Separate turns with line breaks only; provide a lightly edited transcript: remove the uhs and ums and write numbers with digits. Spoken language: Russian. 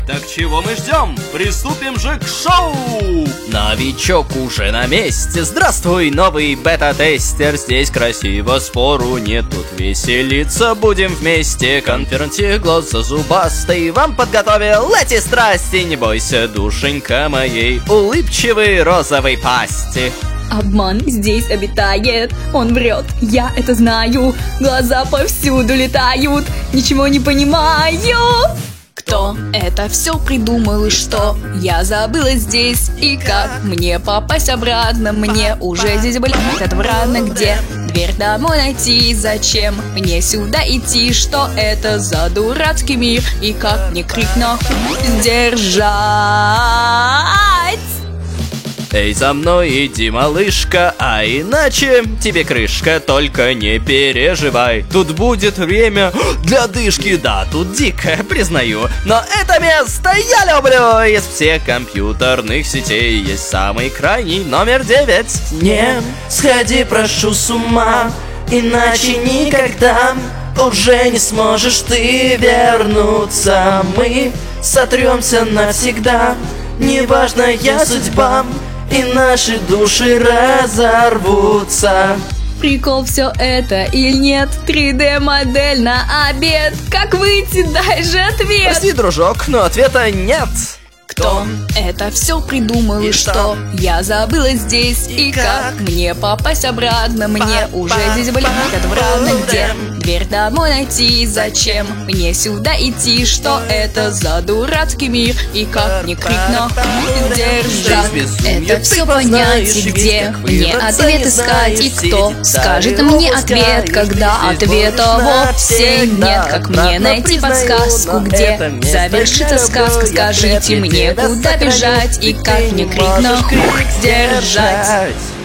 Так чего мы ждем? Приступим же к шоу! Новичок уже на месте. Здравствуй, новый бета-тестер. Здесь красиво, спору нет, тут веселиться будем вместе. Конференции глаза зубастый вам подготовил эти страсти. Не бойся, душенька моей улыбчивой розовой пасти.
Обман здесь обитает, он врет, я это знаю. Глаза повсюду летают, ничего не понимаю. Кто это все придумал и что? Я забыла здесь и как мне попасть обратно? Мне уже здесь болит отвратно. Где дверь домой найти? Зачем мне сюда идти? Что это за дурацкий мир? И как мне крикну сдержать?
Эй, за мной иди, малышка, а иначе тебе крышка, только не переживай. Тут будет время для дышки, да, тут дико, признаю. Но это место я люблю. Из всех компьютерных сетей есть самый крайний номер 9. Не сходи, прошу, с ума, иначе никогда уже не сможешь ты вернуться. Мы сотремся навсегда, неважная судьба, и наши души разорвутся.
Прикол все это или нет? 3D-модель на обед. Как выйти? Дай же ответ.
Прости, дружок, но ответа нет.
Кто это все придумал и что? Я забыла здесь и как мне попасть обратно? Мне уже здесь болит отвратно. Где дверь домой найти? Зачем мне сюда идти? Что это за дурацкий мир? И как мне крикну сдержать? Это все понять и где мне ответ искать? И кто скажет мне ответ, когда ответа вовсе нет? Как мне найти подсказку, где завершится сказка? Скажите мне, куда бежать и как мне крикнуть сдержать?